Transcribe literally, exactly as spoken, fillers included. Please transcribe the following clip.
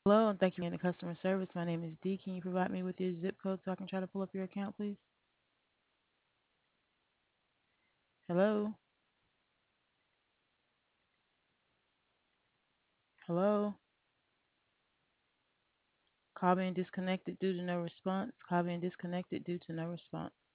Hello, and thank you for the customer service. My name is Dee. Can you provide me with your zip code so I can try to pull up your account, please? Hello? Hello? Call being disconnected due to no response. Call being disconnected due to no response.